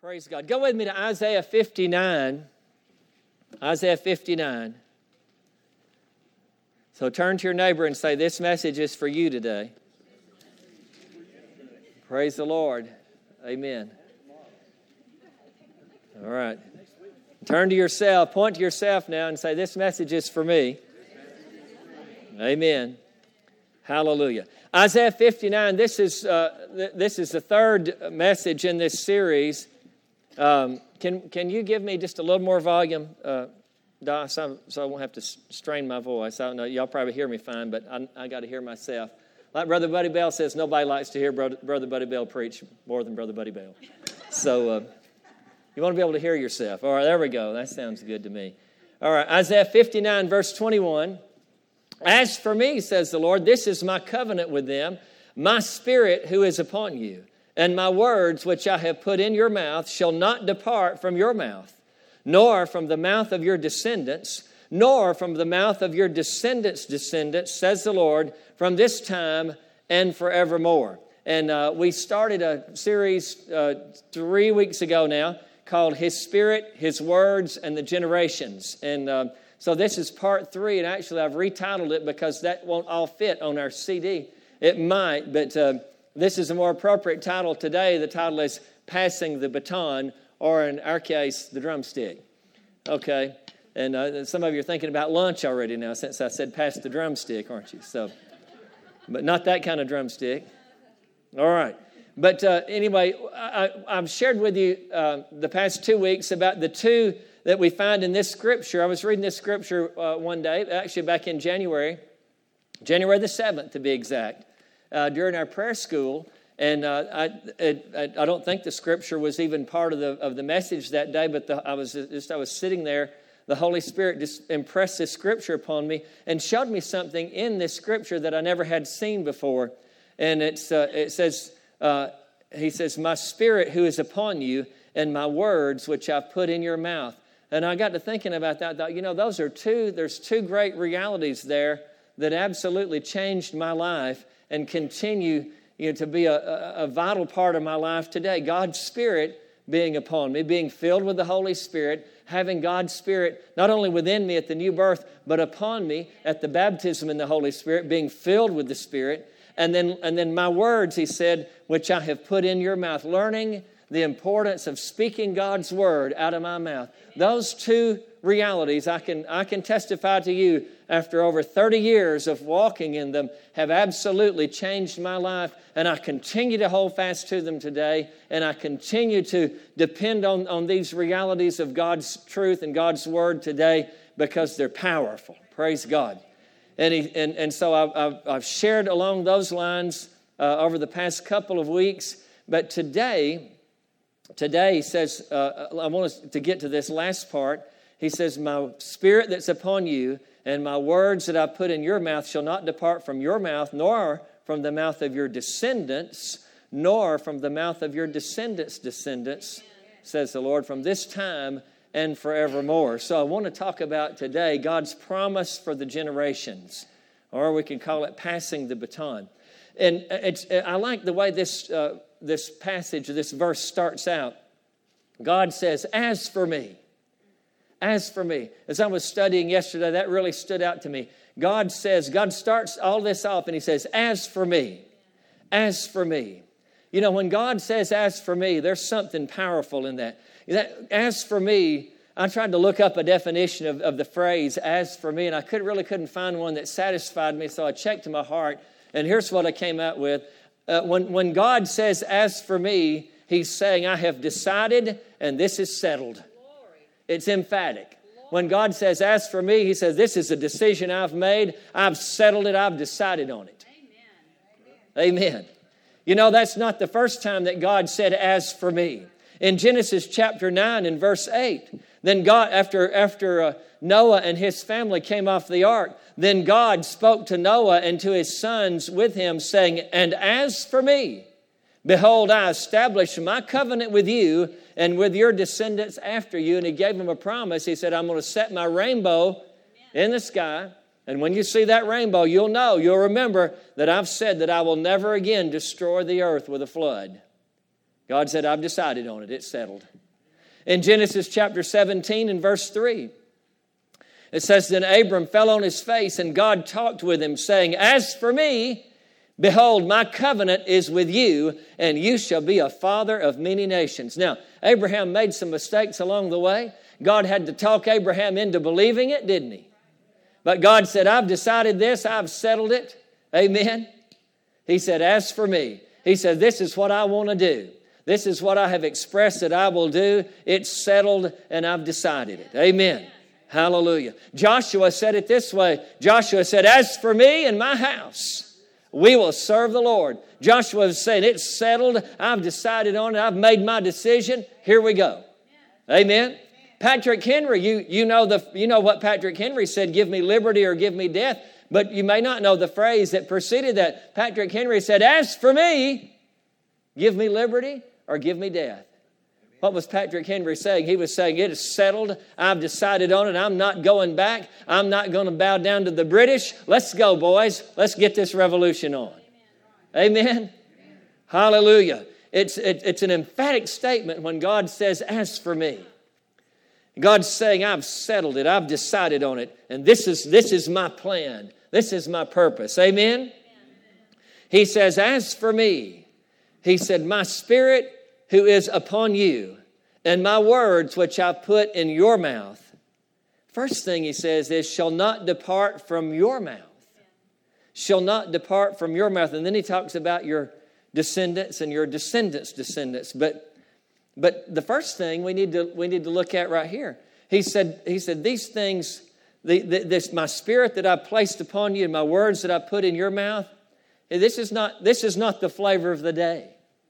Praise God. Go with me to Isaiah 59. Isaiah 59. So turn to your neighbor and say, this message is for you today. Praise the Lord. Amen. All right. Turn to yourself, point to yourself now and say, this message is for me. Amen. Hallelujah. Isaiah 59, this is the third message in this series. Can you give me just a little more volume, Doc, so I won't have to strain my voice? I don't know, y'all probably hear me fine, but I got to hear myself. Like Brother Buddy Bell says, nobody likes to hear Brother Buddy Bell preach more than Brother Buddy Bell. So you want to be able to hear yourself. All right, there we go. That sounds good to me. All right, Isaiah 59, verse 21. As for me, says the Lord, this is my covenant with them, my spirit who is upon you, and my words which I have put in your mouth shall not depart from your mouth, nor from the mouth of your descendants, nor from the mouth of your descendants' descendants, says the Lord, from this time and forevermore. And we started a series 3 weeks ago now called His Spirit, His Words, and the Generations. And so this is part 3, and actually I've retitled it because that won't all fit on our CD. It might, but this is a more appropriate title today. The title is Passing the Baton, or in our case, the drumstick. Okay, and some of you are thinking about lunch already now since I said pass the drumstick, aren't you? So, but not that kind of drumstick. All right. But anyway, I've shared with you the past 2 weeks about the two that we find in this scripture. I was reading this scripture one day, actually back in January the 7th to be exact, during our prayer school. And I don't think the scripture was even part of the message that day, but I was sitting there. The Holy Spirit just impressed this scripture upon me and showed me something in this scripture that I never had seen before. And it says, He says, my spirit who is upon you and my words which I've put in your mouth. And I got to thinking about that. I thought, there's two great realities there that absolutely changed my life and continue to be a vital part of my life today. God's Spirit being upon me, being filled with the Holy Spirit, having God's Spirit not only within me at the new birth, but upon me at the baptism in the Holy Spirit, being filled with the Spirit. And then my words, he said, which I have put in your mouth, learning the importance of speaking God's word out of my mouth. Those two realities, I can testify to you after over 30 years of walking in them, have absolutely changed my life, and I continue to hold fast to them today, and I continue to depend on these realities of God's truth and God's word today because they're powerful. Praise God. And so I've shared along those lines over the past couple of weeks, but today he says, I want us to get to this last part. He says, my spirit that's upon you and my words that I put in your mouth shall not depart from your mouth, nor from the mouth of your descendants, nor from the mouth of your descendants' descendants, says the Lord, from this time and forevermore. So I want to talk about today God's promise for the generations, or we can call it passing the baton. And I like the way this passage, this verse starts out. God says, as for me. As I was studying yesterday, that really stood out to me. God starts all this off and he says, as for me. When God says, as for me, there's something powerful in that. As for me, I tried to look up a definition of the phrase, as for me, and I couldn't find one that satisfied me, so I checked my heart, and here's what I came out with. When God says, as for me, he's saying, I have decided, and this is settled. It's emphatic. When God says, as for me, he says, this is a decision I've made. I've settled it. I've decided on it. Amen. That's not the first time that God said, as for me. In Genesis chapter 9 and verse 8, then God, after Noah and his family came off the ark, then God spoke to Noah and to his sons with him, saying, and as for me, behold, I establish my covenant with you and with your descendants after you. And he gave them a promise. He said, I'm going to set my rainbow in the sky. And when you see that rainbow, you'll remember that I've said that I will never again destroy the earth with a flood. God said, I've decided on it. It's settled. In Genesis chapter 17 and verse 3, it says, then Abram fell on his face, and God talked with him, saying, as for me, behold, my covenant is with you, and you shall be a father of many nations. Now, Abraham made some mistakes along the way. God had to talk Abraham into believing it, didn't he? But God said, I've decided this. I've settled it. Amen. He said, as for me, he said, this is what I want to do. This is what I have expressed that I will do. It's settled, and I've decided it. Amen. Hallelujah. Joshua said it this way. Joshua said, as for me and my house, we will serve the Lord. Joshua was saying, it's settled. I've decided on it. I've made my decision. Here we go. Amen. Patrick Henry, you know what Patrick Henry said, give me liberty or give me death. But you may not know the phrase that preceded that. Patrick Henry said, as for me, give me liberty or give me death. What was Patrick Henry saying? He was saying, it is settled. I've decided on it. I'm not going back. I'm not going to bow down to the British. Let's go, boys. Let's get this revolution on. Amen. Amen. Hallelujah. It's an emphatic statement when God says, as for me. God's saying, I've settled it. I've decided on it. And this is my plan. This is my purpose. Amen? Amen. He says, as for me, he said, my spirit who is upon you, and my words which I put in your mouth. First thing he says is, shall not depart from your mouth. Shall not depart from your mouth. And then he talks about your descendants and your descendants' descendants. But the first thing we need to look at right here, he said these things, this my spirit that I placed upon you, and my words that I put in your mouth, this is not the flavor of the day.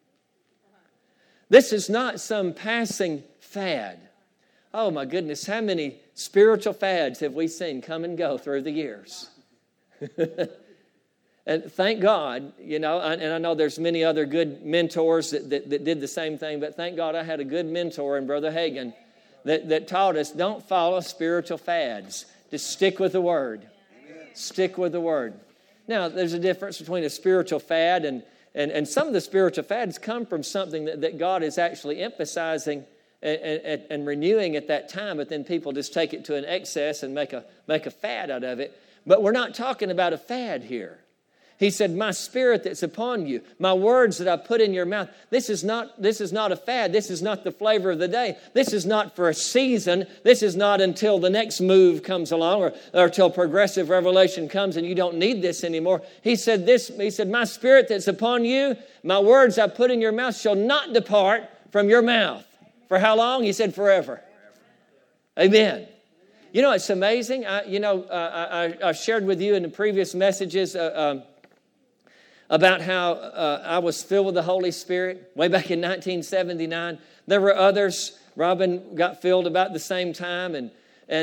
This is not some passing fad. Oh my goodness, how many spiritual fads have we seen come and go through the years? And thank God, and I know there's many other good mentors that did the same thing, but thank God I had a good mentor in Brother Hagin that taught us, don't follow spiritual fads. Just stick with the Word. Amen. Stick with the Word. Now, there's a difference between a spiritual fad and some of the spiritual fads come from something that God is actually emphasizing and renewing at that time, but then people just take it to an excess and make a fad out of it. But we're not talking about a fad here. He said, my spirit that's upon you, my words that I put in your mouth, this is not a fad. This is not the flavor of the day. This is not for a season. This is not until the next move comes along or until progressive revelation comes and you don't need this anymore. He said, my spirit that's upon you, my words I put in your mouth shall not depart from your mouth. For how long? He said, forever. Amen. You know, it's amazing. I shared with you in the previous messages about how I was filled with the Holy Spirit way back in 1979. There were others. Robin got filled about the same time, and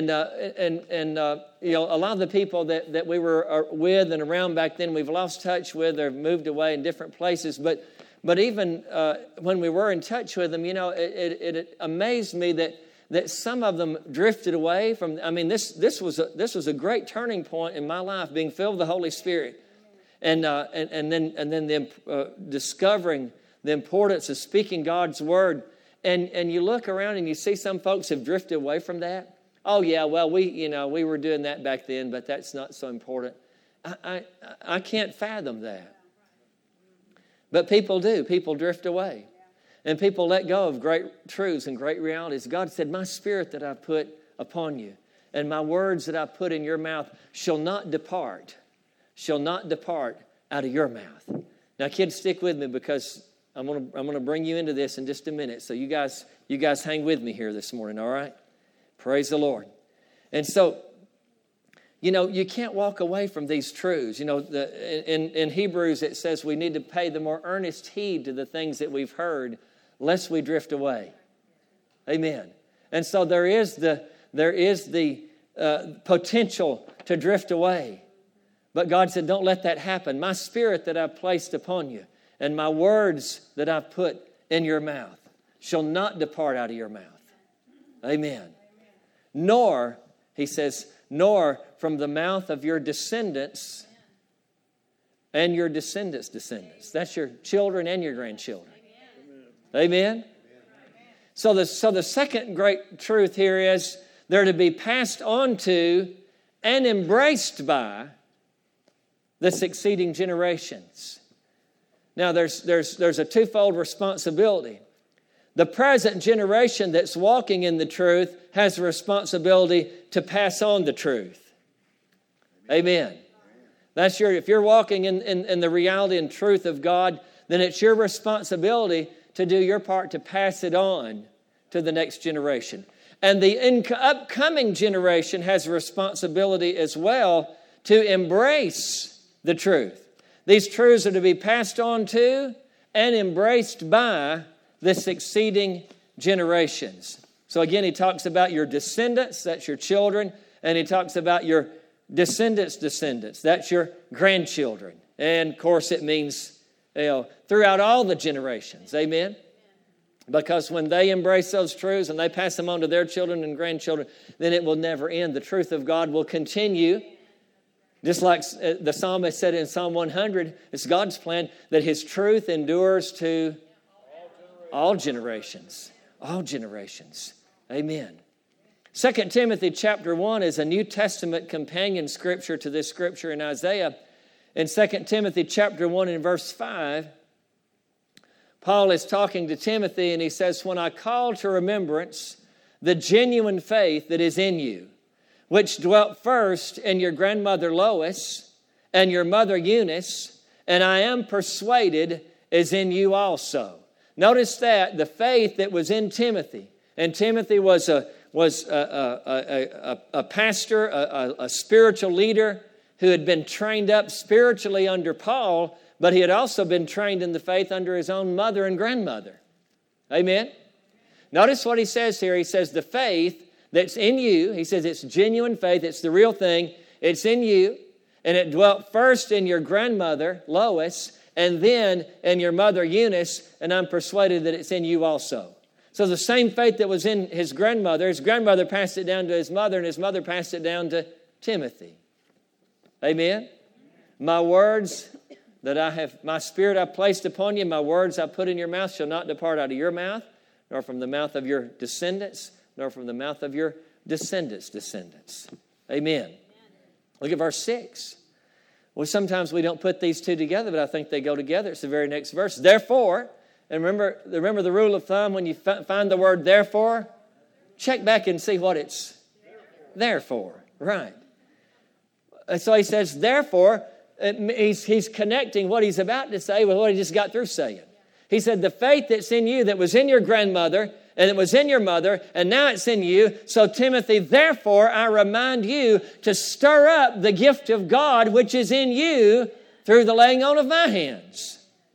a lot of the people that we were with and around back then, we've lost touch with or moved away in different places. But even when we were in touch with them, it amazed me that some of them drifted away from. I mean, this was a great turning point in my life, being filled with the Holy Spirit. And then discovering the importance of speaking God's word, and you look around and you see some folks have drifted away from that. Oh yeah, well we were doing that back then, but that's not so important. I can't fathom that. But people do. People drift away, and people let go of great truths and great realities. God said, "My spirit that I put upon you, and my words that I put in your mouth shall not depart." Shall not depart out of your mouth. Now, kids, stick with me because I'm going to bring you into this in just a minute. So you guys hang with me here this morning, all right? Praise the Lord. And so, you can't walk away from these truths. In Hebrews it says we need to pay the more earnest heed to the things that we've heard, lest we drift away. Amen. And so there is the potential to drift away. But God said, don't let that happen. My spirit that I've placed upon you and my words that I've put in your mouth shall not depart out of your mouth. Amen. Nor, he says, nor from the mouth of your descendants and your descendants' descendants. That's your children and your grandchildren. Amen? So the second great truth here is they're to be passed on to and embraced by the succeeding generations. Now, there's a twofold responsibility. The present generation that's walking in the truth has a responsibility to pass on the truth. Amen. If you're walking in the reality and truth of God, then it's your responsibility to do your part to pass it on to the next generation. And the upcoming generation has a responsibility as well to embrace the truth. These truths are to be passed on to and embraced by the succeeding generations. So again, he talks about your descendants, that's your children, and he talks about your descendants' descendants, that's your grandchildren. And of course it means throughout all the generations, amen? Because when they embrace those truths and they pass them on to their children and grandchildren, then it will never end. The truth of God will continue. Just like the psalmist said in Psalm 100, it's God's plan that His truth endures to all generations. All generations. Amen. 2 Timothy chapter 1 is a New Testament companion scripture to this scripture in Isaiah. In 2 Timothy chapter 1 and verse 5, Paul is talking to Timothy and he says, "When I call to remembrance the genuine faith that is in you, which dwelt first in your grandmother Lois and your mother Eunice, and I am persuaded is in you also." Notice that the faith that was in Timothy, and Timothy was a pastor, a spiritual leader who had been trained up spiritually under Paul, but he had also been trained in the faith under his own mother and grandmother. Amen? Notice what he says here. He says the faith that's in you, he says it's genuine faith, it's the real thing, it's in you, and it dwelt first in your grandmother, Lois, and then in your mother, Eunice, and I'm persuaded that it's in you also. So the same faith that was in his grandmother passed it down to his mother, and his mother passed it down to Timothy. Amen? My words that my spirit I placed upon you, my words I put in your mouth shall not depart out of your mouth, nor from the mouth of your descendants, nor from the mouth of your descendants' descendants. Amen. Look at verse 6. Well, sometimes we don't put these two together, but I think they go together. It's the very next verse. Therefore, and remember the rule of thumb, when you find the word therefore, check back and see what it's there for. Right. And so he says, therefore, he's connecting what he's about to say with what he just got through saying. He said, the faith that's in you, that was in your grandmother, and it was in your mother, and now it's in you. So Timothy, therefore, I remind you to stir up the gift of God which is in you through the laying on of my hands.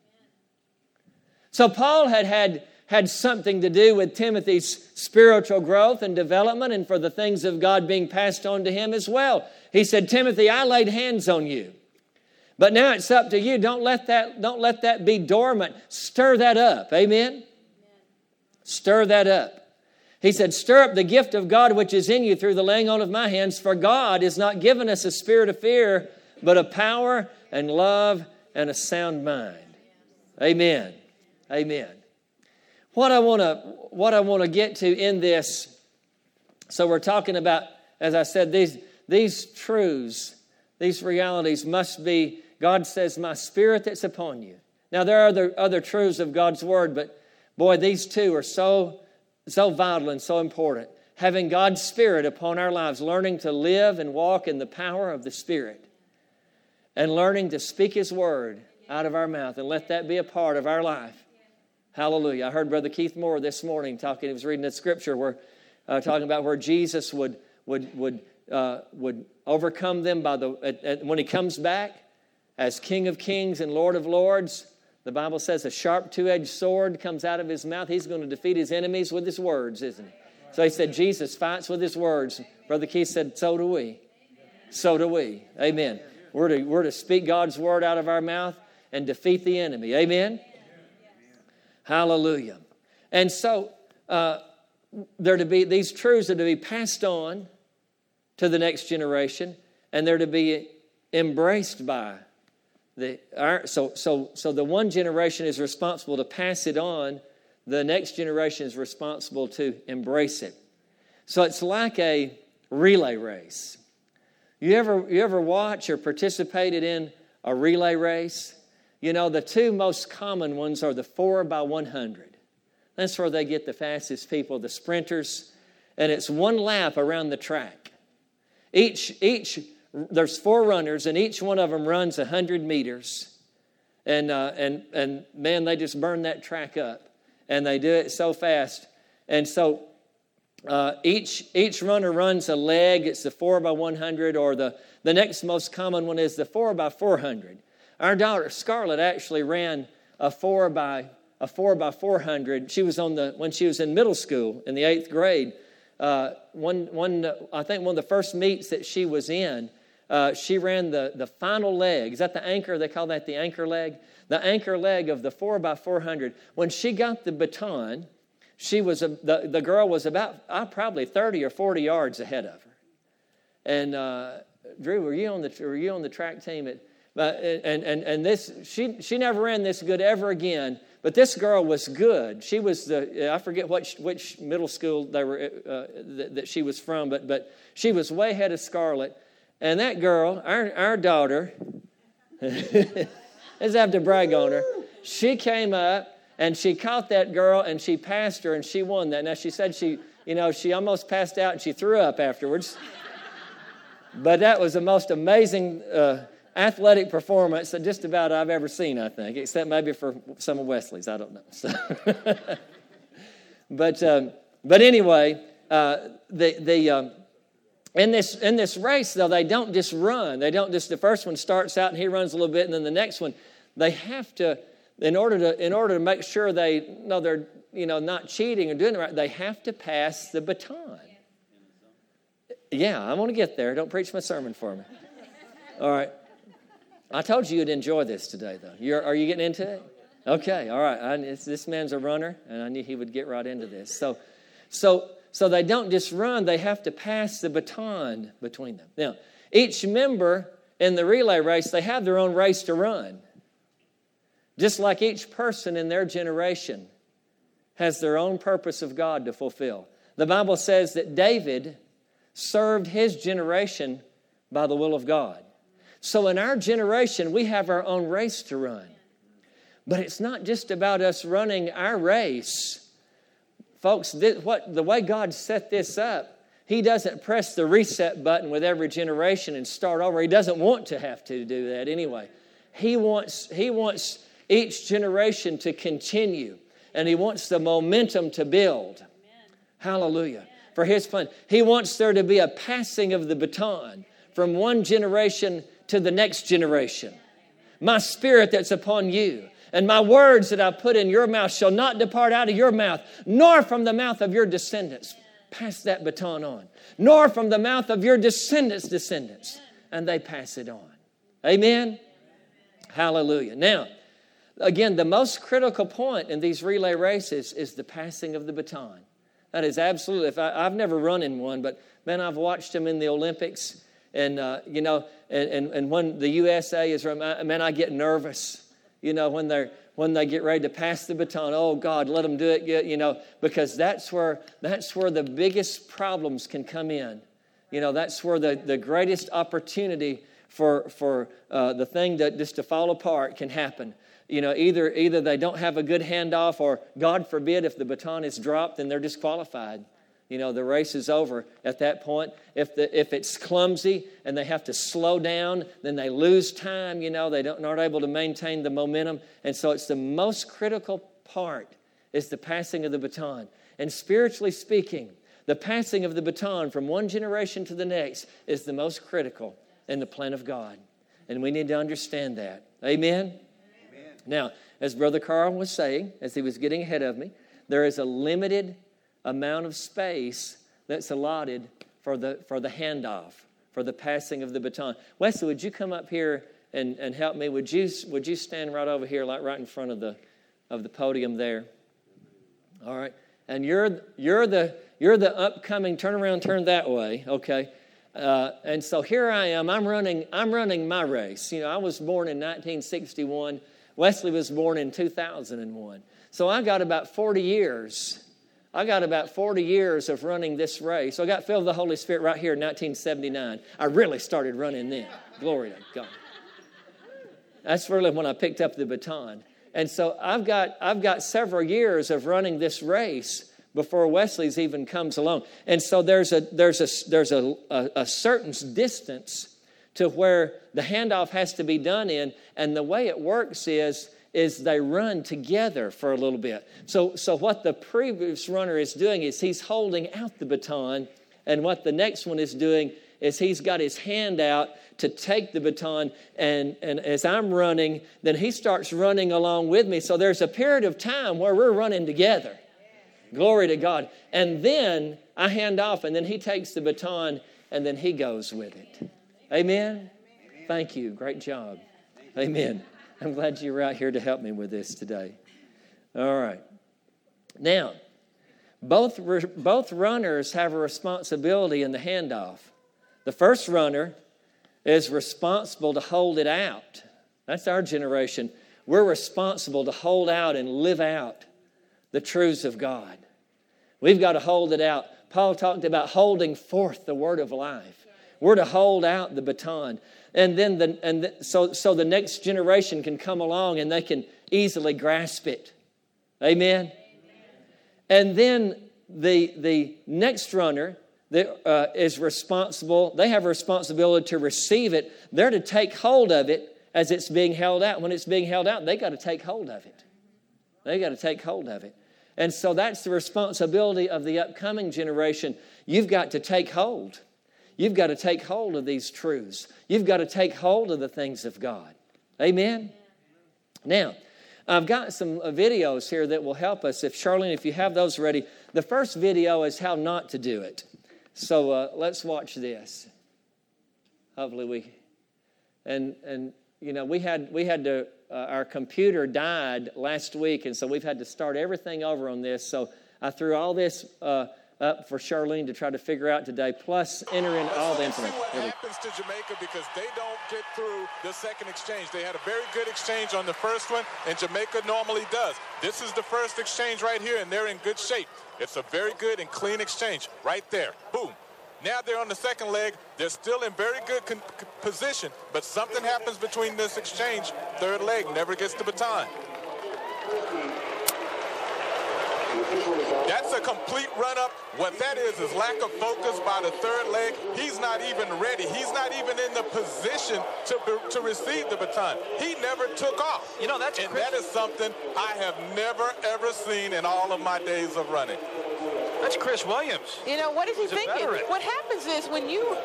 So Paul had something to do with Timothy's spiritual growth and development and for the things of God being passed on to him as well. He said, Timothy, I laid hands on you. But now it's up to you. Don't let that be dormant. Stir that up. Amen? Stir that up. He said, stir up the gift of God which is in you through the laying on of my hands. For God has not given us a spirit of fear, but of power and love and a sound mind. Amen. Amen. What I want to get to in this, so we're talking about, as I said, these truths, these realities must be, God says, my spirit that's upon you. Now, there are other truths of God's word, but boy, these two are so vital and so important. Having God's Spirit upon our lives, learning to live and walk in the power of the Spirit, and learning to speak His word out of our mouth, and let that be a part of our life. Hallelujah. I heard Brother Keith Moore this morning talking. He was reading the scripture where talking about where Jesus would overcome them when He comes back as King of Kings and Lord of Lords. The Bible says a sharp two-edged sword comes out of His mouth. He's going to defeat His enemies with His words, isn't He? So he said Jesus fights with His words. Brother Keith said, so do we. So do we. Amen. We're to speak God's word out of our mouth and defeat the enemy. Amen. Hallelujah. And so these truths are to be passed on to the next generation, and they're to be embraced by so the one generation is responsible to pass it on. the next generation is responsible to embrace it. So it's like a relay race. You ever watch or participated in a relay race? You know, the two most common ones are the 4x100. That's where they get the fastest people, the sprinters. And it's one lap around the track. There's 4 runners, and each one of them runs 100 meters. And man, they just burn that track up. And they do it so fast. And so each runner runs a leg. It's the 4x100, or the next most common one is the 4x400. Our daughter Scarlett actually ran a 4x400. She was when she was in middle school in the 8th grade. I think one of the first meets that she was in, she ran the final leg. Is that the anchor? They call that the anchor leg. The anchor leg of the 4x400. When she got the baton, the girl was about probably 30 or 40 yards ahead of her. And Drew, were you on the track team at? And this she never ran this good ever again. But this girl was good. She was I forget which middle school they were that she was from, but she was way ahead of Scarlett. And that girl, our daughter, let's have to brag on her. She came up and she caught that girl and she passed her and she won that. Now she said she almost passed out and she threw up afterwards. But that was the most amazing athletic performance that just about I've ever seen, I think, except maybe for some of Wesley's. I don't know. So but anyway, in this race, though, they don't just run. They don't just, the first one starts out and he runs a little bit, and then the next one, they have to, in order to make sure they're not cheating or doing it right, they have to pass the baton. Yeah, I want to get there. Don't preach my sermon for me. All right. I told you you'd enjoy this today, though. Are you getting into it? Okay, all right. This man's a runner, and I knew he would get right into this. So they don't just run. They have to pass the baton between them. Now, each member in the relay race, they have their own race to run. Just like each person in their generation has their own purpose of God to fulfill. The Bible says that David served his generation by the will of God. So in our generation, we have our own race to run. But it's not just about us running our race. Folks, the way God set this up, He doesn't press the reset button with every generation and start over. He doesn't want to have to do that anyway. He wants each generation to continue. And He wants the momentum to build. Amen. Hallelujah. For His plan. He wants there to be a passing of the baton from one generation to the next generation. My Spirit that's upon you and my words that I put in your mouth shall not depart out of your mouth, nor from the mouth of your descendants. Pass that baton on. Nor from the mouth of your descendants. And they pass it on. Amen? Hallelujah. Now, again, the most critical point in these relay races is the passing of the baton. That is absolutely, I've never run in one, but man, I've watched them in the Olympics. And, and when the USA is run, man, I get nervous, when they get ready to pass the baton. Oh, God, let them do it, because that's where the biggest problems can come in. That's where the greatest opportunity for the thing to fall apart can happen. Either they don't have a good handoff, or God forbid if the baton is dropped, then they're disqualified. The race is over at that point. If it's clumsy and they have to slow down, then they lose time. They aren't able to maintain the momentum. And so it's the most critical part is the passing of the baton. And spiritually speaking, the passing of the baton from one generation to the next is the most critical in the plan of God. And we need to understand that. Amen? Amen. Now, as Brother Carl was saying, as he was getting ahead of me, there is a limited amount of space that's allotted for the handoff, for the passing of the baton. Wesley, would you come up here and help me? Would you stand right over here, like right in front of the podium there? All right. And you're the upcoming. Turn around, turn that way. Okay. And so here I am. I'm running my race. I was born in 1961 Wesley was born in 2001. So I got about 40 years. I got about 40 years of running this race. So I got filled with the Holy Spirit right here in 1979. I really started running then. Glory to God. That's really when I picked up the baton. And so I've got several years of running this race before Wesley's even comes along. And so there's a certain distance to where the handoff has to be done in, and the way it works is they run together for a little bit. So what the previous runner is doing is he's holding out the baton, and what the next one is doing is he's got his hand out to take the baton, and as I'm running, then he starts running along with me. So there's a period of time where we're running together. Glory to God. And then I hand off, and then he takes the baton, and then he goes with it. Amen? Thank you. Great job. Amen. I'm glad you were out here to help me with this today. All right. Now, both runners have a responsibility in the handoff. The first runner is responsible to hold it out. That's our generation. We're responsible to hold out and live out the truths of God. We've got to hold it out. Paul talked about holding forth the word of life. We're to hold out the baton. And then so the next generation can come along and they can easily grasp it. Amen? And then the next runner is responsible. They have a responsibility to receive it. They're to take hold of it as it's being held out. When it's being held out, they got to take hold of it. They got to take hold of it. And so that's the responsibility of the upcoming generation. You've got to take hold. You've got to take hold of these truths. You've got to take hold of the things of God. Amen? Now, I've got some videos here that will help us. Charlene, if you have those ready. The first video is how not to do it. So let's watch this. Hopefully we had to, our computer died last week, and so we've had to start everything over on this. So I threw all this up for Charlene to try to figure out today, plus enter in all the information. What happens to Jamaica because they don't get through the second exchange. They had a very good exchange on the first one, and Jamaica normally does. This is the first exchange right here, and they're in good shape. It's a very good and clean exchange right there. Boom. Now they're on the second leg. They're still in very good position, but something happens between this exchange. Third leg never gets the baton. That's a complete run-up. What that is lack of focus by the third leg. He's not even ready. He's not even in the position to receive the baton. He never took off. You know, that is something I have never, ever seen in all of my days of running. That's Chris Williams. You know, what is he thinking? What happens is when you...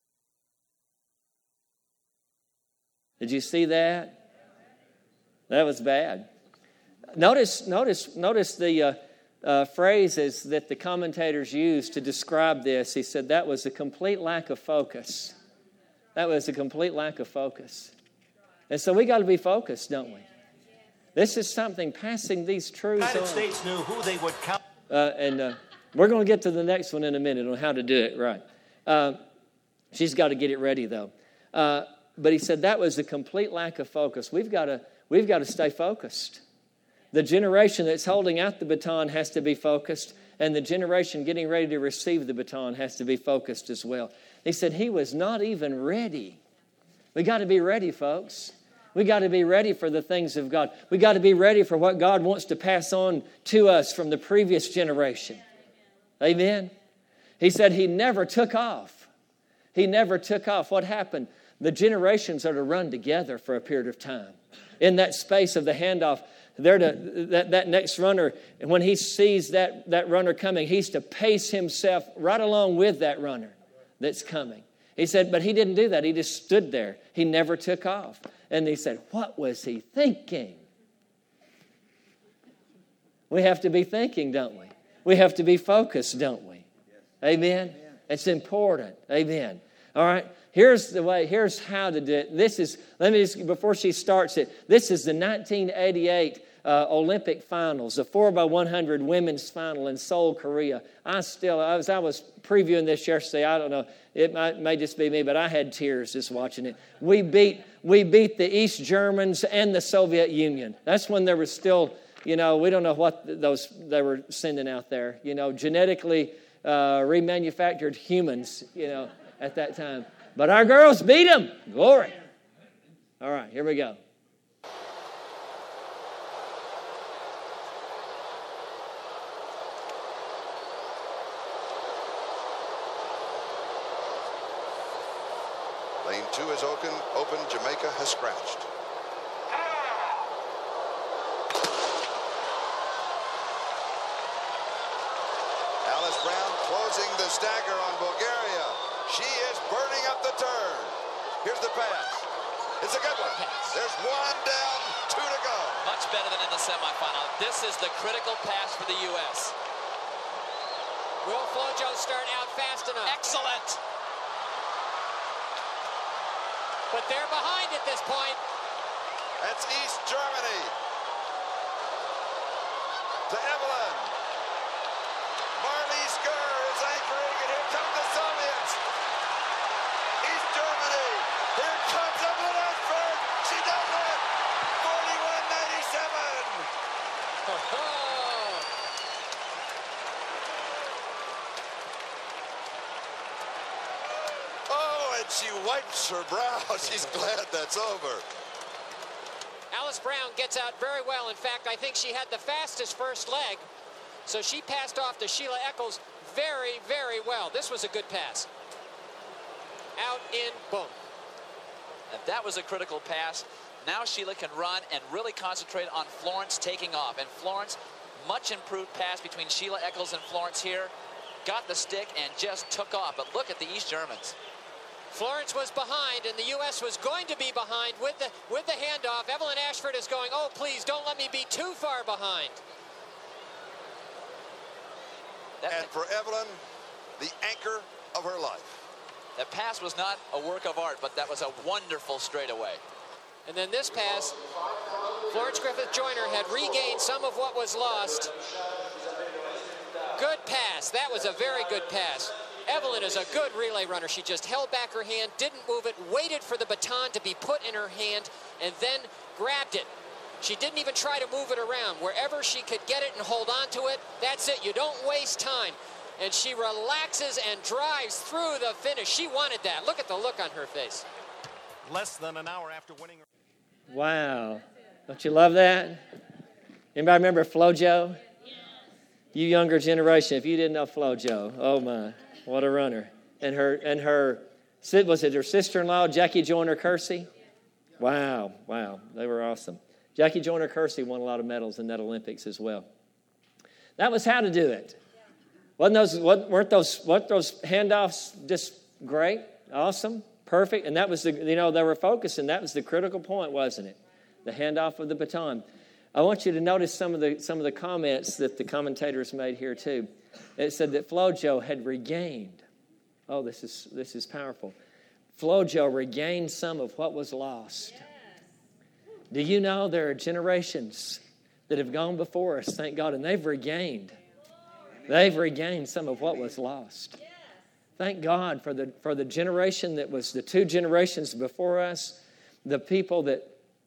Did you see that? That was bad. Notice the phrases that the commentators used to describe this. He said that was a complete lack of focus. That was a complete lack of focus. And so we got to be focused, don't we? This is something, passing these truths on. The United States knew who they would count. We're going to get to the next one in a minute on how to do it right. She's got to get it ready, though. But he said that was a complete lack of focus. We've got to stay focused. The generation that's holding out the baton has to be focused, and the generation getting ready to receive the baton has to be focused as well. He said he was not even ready. We got to be ready, folks. We got to be ready for the things of God. We got to be ready for what God wants to pass on to us from the previous generation. Amen? He said he never took off. He never took off. What happened? The generations are to run together for a period of time. In that space of the handoff, that next runner, when he sees that runner coming, he's to pace himself right along with that runner that's coming. He said, but he didn't do that. He just stood there. He never took off. And he said, what was he thinking? We have to be thinking, don't we? We have to be focused, don't we? Amen? It's important. Amen. All right. Here's the way. Here's how to do it. Before she starts it, this is the 1988 Olympic finals, the 4x100 women's final in Seoul, Korea. I was previewing this yesterday. I don't know. It may just be me, but I had tears just watching it. We beat the East Germans and the Soviet Union. That's when there was still, we don't know what they were sending out there. Genetically remanufactured humans, at that time. But our girls beat them. Glory. All right, here we go. Lane 2 is open. Jamaica has scratched. Alice Brown closing the stagger on Bulgaria. She is burning up the turn. Here's the pass. It's a good one. There's one down, 2 to go. Much better than in the semifinal. This is the critical pass for the U.S. Will Flojo start out fast enough? Excellent. But they're behind at this point. That's East Germany. To Evelyn. Marlies Gurr is anchoring, and here come the Soviets. East Germany. Here comes Evelyn Ashford. She does it. 41.97. And she wipes her brow. She's glad that's over. Alice Brown gets out very well. In fact, I think she had the fastest first leg. So she passed off to Sheila Eccles very, very well. This was a good pass. Out, in, boom. If that was a critical pass, now Sheila can run and really concentrate on Florence taking off. And Florence, much improved pass between Sheila Eccles and Florence here. Got the stick and just took off. But look at the East Germans. Florence was behind, and the U.S. was going to be behind with the handoff. Evelyn Ashford is going, oh, please, don't let me be too far behind. And for Evelyn, the anchor of her life. That pass was not a work of art, but that was a wonderful straightaway. And then this pass, Florence Griffith Joyner had regained some of what was lost. Good pass. That was a very good pass. Evelyn is a good relay runner. She just held back her hand, didn't move it, waited for the baton to be put in her hand, and then grabbed it. She didn't even try to move it around. Wherever she could get it and hold on to it, that's it. You don't waste time. And she relaxes and drives through the finish. She wanted that. Look at the look on her face. Less than an hour after winning. Wow. Don't you love that? Anybody remember Flojo? You younger generation, if you didn't know Flojo, oh my. What a runner. And her, was it her sister-in-law, Jackie Joyner Kersey? Wow. They were awesome. Jackie Joyner Kersey won a lot of medals in that Olympics as well. That was how to do it. Weren't those handoffs just great, awesome, perfect? And that was they were focusing. That was the critical point, wasn't it? The handoff of the baton. I want you to notice some of the comments that the commentators made here too. It said that Flojo had regained. Oh, this is powerful. Flojo regained some of what was lost. Yes. Do you know there are generations that have gone before us, thank God, and they've regained. They've regained some of what was lost. Yes. Thank God for the generation that was the 2 generations before us, the people that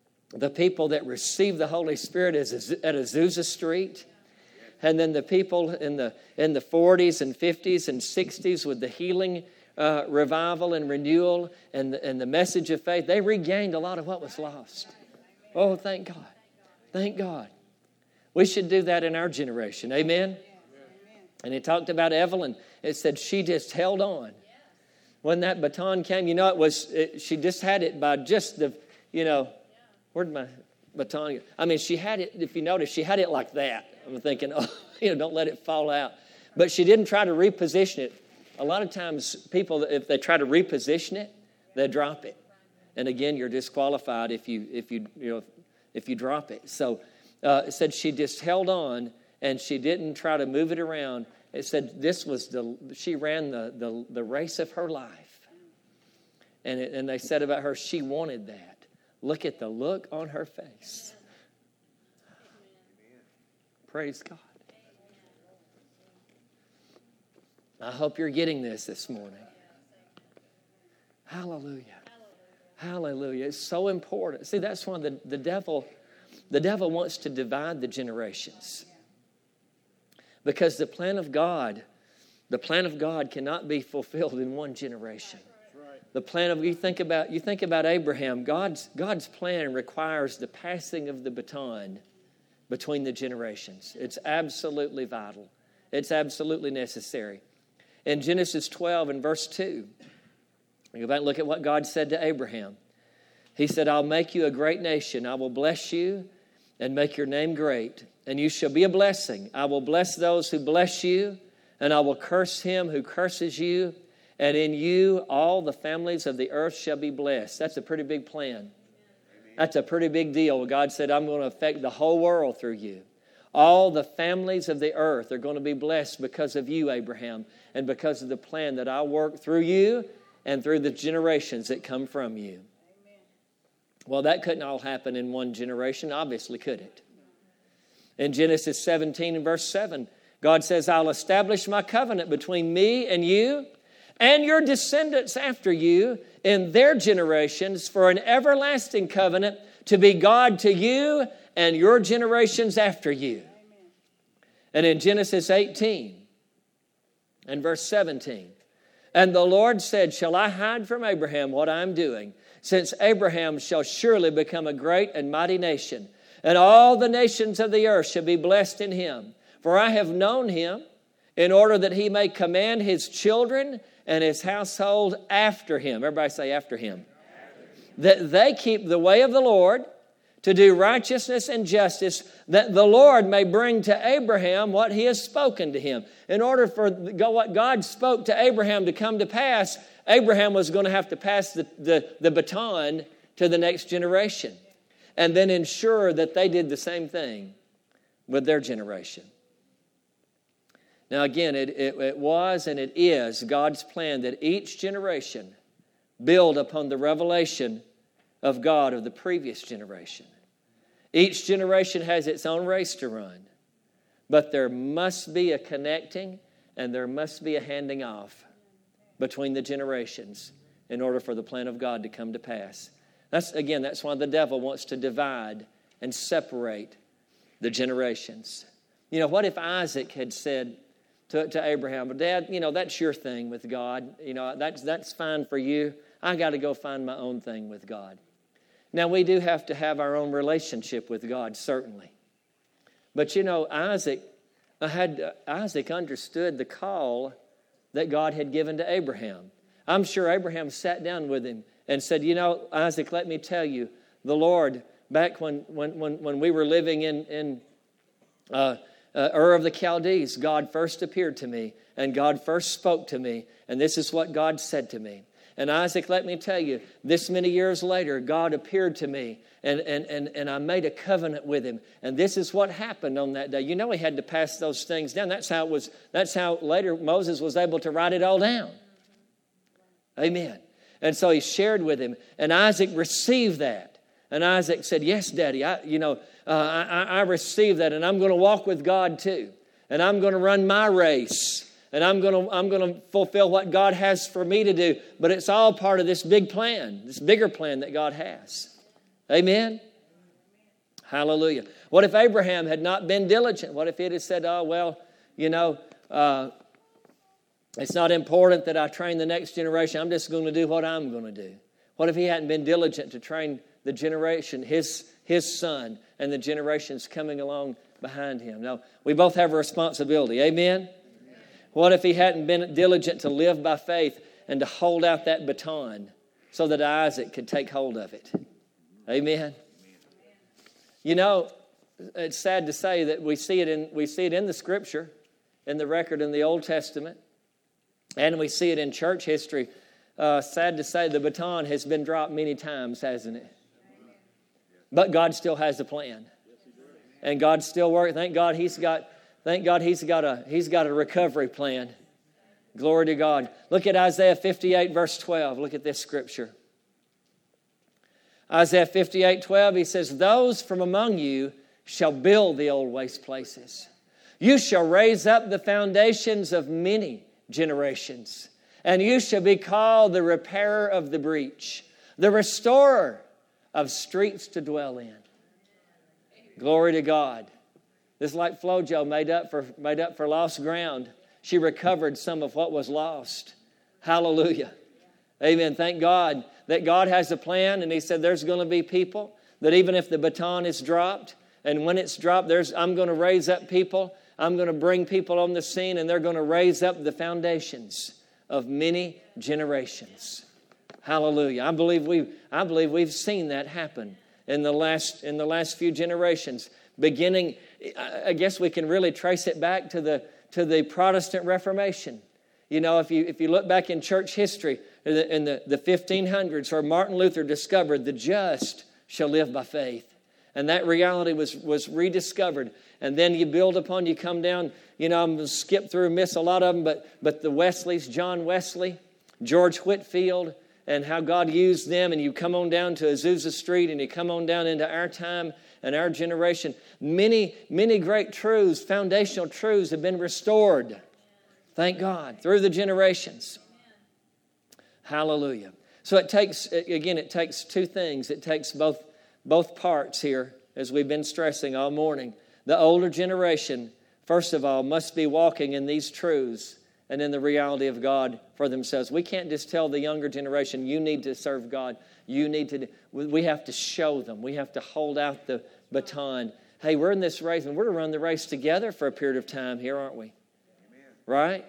received the Holy Spirit at Azusa Street. And then the people in the 40s and 50s and 60s with the healing revival and renewal and the message of faith, they regained a lot of what was lost. Oh, thank God. Thank God. We should do that in our generation. Amen? And it talked about Evelyn. It said she just held on. When that baton came, she just had it by just the, where'd my baton go? I mean, she had it, if you notice, she had it like that. I'm thinking, don't let it fall out. But she didn't try to reposition it. A lot of times people, if they try to reposition it, they drop it. And again, you're disqualified if you drop it. So it said she just held on and she didn't try to move it around. It said she ran the race of her life. And they said about her, she wanted that. Look at the look on her face. Praise God. I hope you're getting this morning. Hallelujah. Hallelujah. It's so important. See, that's why the devil wants to divide the generations. Because the plan of God cannot be fulfilled in one generation. The plan of you think about Abraham. God's plan requires the passing of the baton between the generations. It's absolutely vital. It's absolutely necessary. In Genesis 12 and verse 2, go back and look at what God said to Abraham. He said, I'll make you a great nation. I will bless you and make your name great, and you shall be a blessing. I will bless those who bless you, and I will curse him who curses you, and in you all the families of the earth shall be blessed. That's a pretty big plan. That's a pretty big deal. God said, I'm going to affect the whole world through you. All the families of the earth are going to be blessed because of you, Abraham, and because of the plan that I work through you and through the generations that come from you. Amen. Well, that couldn't all happen in one generation, obviously, could it? In Genesis 17 and verse 7, God says, I'll establish my covenant between me and you and your descendants after you in their generations for an everlasting covenant to be God to you and your generations after you. Amen. And in Genesis 18 and verse 17, and the Lord said, shall I hide from Abraham what I am doing, since Abraham shall surely become a great and mighty nation, and all the nations of the earth shall be blessed in him. For I have known him, in order that he may command his children and his household after him. Everybody say after him. That they keep the way of the Lord, to do righteousness and justice, that the Lord may bring to Abraham what he has spoken to him. In order for what God spoke to Abraham to come to pass, Abraham was going to have to pass the baton to the next generation, and then ensure that they did the same thing with their generation. Now again, it was and it is God's plan that each generation build upon the revelation of God of the previous generation. Each generation has its own race to run, but there must be a connecting and there must be a handing off between the generations in order for the plan of God to come to pass. That's why the devil wants to divide and separate the generations. You know, what if Isaac had said to Abraham, well, Dad, that's your thing with God. That's fine for you. I got to go find my own thing with God. Now, we do have to have our own relationship with God, certainly. But, Isaac understood the call that God had given to Abraham. I'm sure Abraham sat down with him and said, Isaac, let me tell you, the Lord, back when we were living in Ur of the Chaldees, God first appeared to me, and God first spoke to me, and this is what God said to me. And Isaac, let me tell you, this many years later, God appeared to me, and I made a covenant with him. And this is what happened on that day. He had to pass those things down. That's how later Moses was able to write it all down. Amen. And so he shared with him, and Isaac received that. And Isaac said, yes, Daddy, I received that, and I'm going to walk with God too. And I'm going to run my race. And I'm going to fulfill what God has for me to do. But it's all part of this big plan, this bigger plan that God has. Amen? Hallelujah. What if Abraham had not been diligent? What if he had said, it's not important that I train the next generation. I'm just going to do what I'm going to do. What if he hadn't been diligent to train the generation, his son, and the generations coming along behind him? No, we both have a responsibility. Amen? What if he hadn't been diligent to live by faith and to hold out that baton so that Isaac could take hold of it? Amen. It's sad to say that we see it in the Scripture, in the record in the Old Testament, and we see it in church history. Sad to say, the baton has been dropped many times, hasn't it? But God still has a plan, and God's still working. Thank God He's got a recovery plan. Glory to God. Look at Isaiah 58, verse 12. Look at this scripture. Isaiah 58, 12, he says, those from among you shall build the old waste places. You shall raise up the foundations of many generations, and you shall be called the repairer of the breach, the restorer of streets to dwell in. Glory to God. This is like FloJo made up for lost ground. She recovered some of what was lost. Hallelujah. Amen. Thank God that God has a plan, and He said there's going to be people that even if the baton is dropped, and when it's dropped, I'm going to raise up people. I'm going to bring people on the scene, and they're going to raise up the foundations of many generations. Hallelujah. I believe we've seen that happen in the last few generations. Beginning, I guess we can really trace it back to the Protestant Reformation. You know, if you look back in church history, in the 1500s, where Martin Luther discovered the just shall live by faith. And that reality was rediscovered. And then you build upon, you come down, you know, I'm going to skip through and miss a lot of them, but the Wesleys, John Wesley, George Whitefield, and how God used them, and you come on down to Azusa Street, and you come on down into our time and our generation. Many, many great truths, foundational truths have been restored. Thank God, through the generations. Hallelujah. So it takes two things. It takes both parts here, as we've been stressing all morning. The older generation, first of all, must be walking in these truths and in the reality of God for themselves. We can't just tell the younger generation, you need to serve God. We have to show them. We have to hold out the baton. Hey, we're in this race, and we're going to run the race together for a period of time here, aren't we? Amen. Right?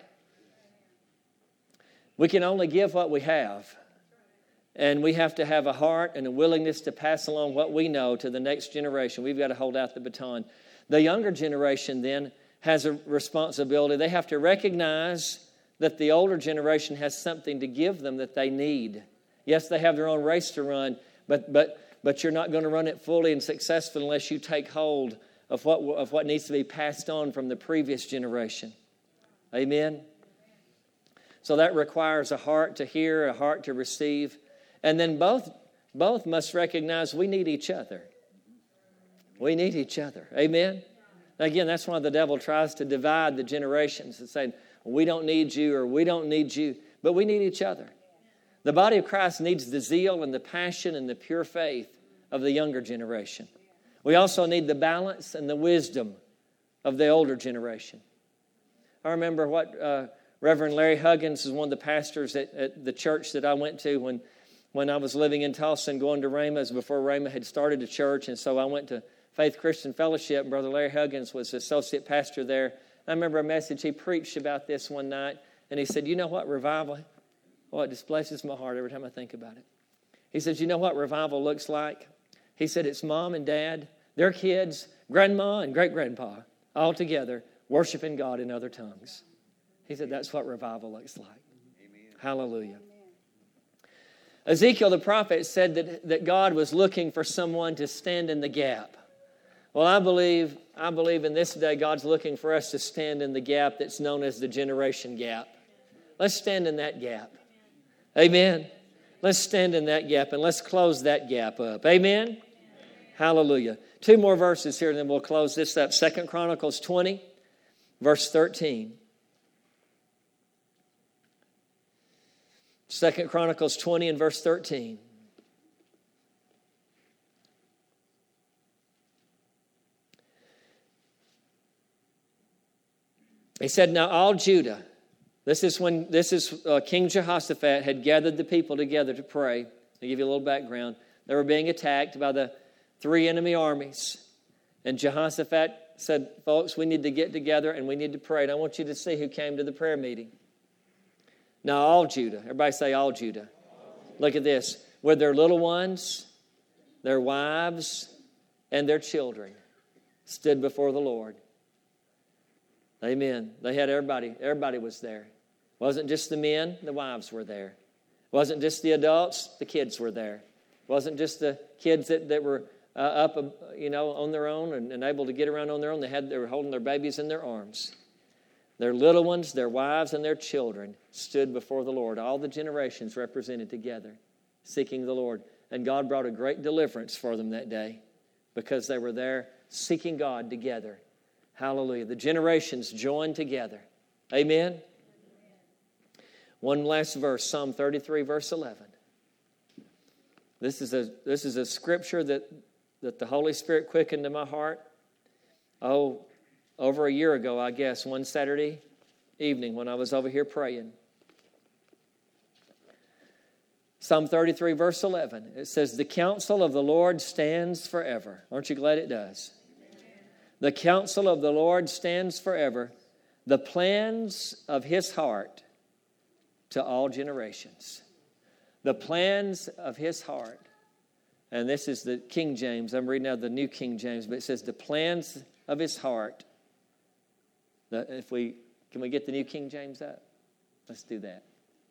We can only give what we have. And we have to have a heart and a willingness to pass along what we know to the next generation. We've got to hold out the baton. The younger generation then has a responsibility. They have to recognize that the older generation has something to give them that they need. Yes, they have their own race to run, but you're not going to run it fully and successfully unless you take hold of what needs to be passed on from the previous generation. Amen? So that requires a heart to hear, a heart to receive. And then both must recognize we need each other. We need each other. Amen? Again, that's why the devil tries to divide the generations and say, we don't need you or we don't need you. But we need each other. The body of Christ needs the zeal and the passion and the pure faith of the younger generation. We also need the balance and the wisdom of the older generation. I remember what Reverend Larry Huggins is one of the pastors at the church that I went to when I was living in Tulsa and going to Rhema's before Rhema had started a church. And so I went to Faith Christian Fellowship, and Brother Larry Huggins was the associate pastor there. I remember a message he preached about this one night, and he said, you know what, revival? Well, it displaces my heart every time I think about it. He says, you know what revival looks like? He said, it's mom and dad, their kids, grandma and great-grandpa, all together worshiping God in other tongues. He said, that's what revival looks like. Amen. Hallelujah. Ezekiel the prophet said that God was looking for someone to stand in the gap. Well, I believe in this day God's looking for us to stand in the gap that's known as the generation gap. Let's stand in that gap. Amen. Let's stand in that gap and let's close that gap up. Amen. Hallelujah. 2 more verses here and then we'll close this up. 2 Chronicles 20, verse 13. 2 Chronicles 20 and verse 13. He said, now all Judah, this is King Jehoshaphat had gathered the people together to pray. To give you a little background, they were being attacked by the 3 enemy armies. And Jehoshaphat said, folks, we need to get together and we need to pray. And I want you to see who came to the prayer meeting. Now all Judah, everybody say all Judah. Look at this. With their little ones, their wives, and their children stood before the Lord. Amen. They had everybody. Everybody was there. It wasn't just the men, the wives were there. It wasn't just the adults, the kids were there. It wasn't just the kids that were up, on their own and able to get around on their own. They were holding their babies in their arms. Their little ones, their wives, and their children stood before the Lord. All the generations represented together, seeking the Lord. And God brought a great deliverance for them that day because they were there seeking God together. Hallelujah. The generations join together. Amen. One last verse, Psalm 33, verse 11. This is a scripture that the Holy Spirit quickened to my heart. Over a year ago, I guess, one Saturday evening when I was over here praying. Psalm 33, verse 11. It says, the counsel of the Lord stands forever. Aren't you glad it does? The counsel of the Lord stands forever. The plans of his heart to all generations. The plans of his heart. And this is the King James. I'm reading out the New King James, but it says the plans of his heart. Can we get the New King James up? Let's do that.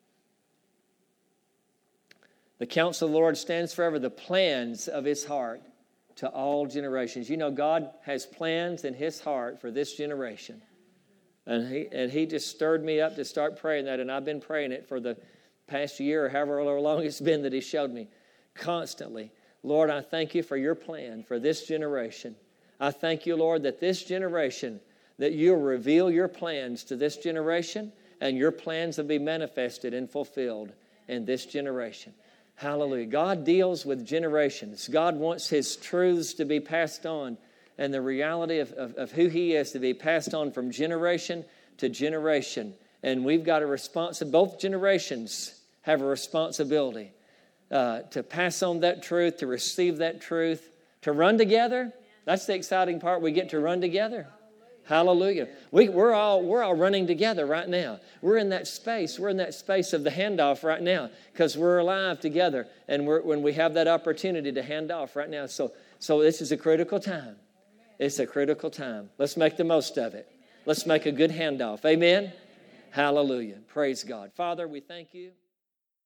The counsel of the Lord stands forever. The plans of his heart to all generations. You know, God has plans in his heart for this generation. And he just stirred me up to start praying that, and I've been praying it for the past year or however long it's been that he showed me constantly. Lord, I thank you for your plan for this generation. I thank you, Lord, that this generation, that you'll reveal your plans to this generation, and your plans will be manifested and fulfilled in this generation. Hallelujah. God deals with generations. God wants his truths to be passed on, and the reality of who he is to be passed on from generation to generation. And we've got a responsibility. Both generations have a responsibility to pass on that truth, to receive that truth, to run together. That's the exciting part. We get to run together. Hallelujah. We're all running together right now. We're in that space. We're in that space of the handoff right now because we're alive together, and when we have that opportunity to hand off right now. So this is a critical time. It's a critical time. Let's make the most of it. Let's make a good handoff. Amen? Hallelujah. Praise God. Father, we thank you.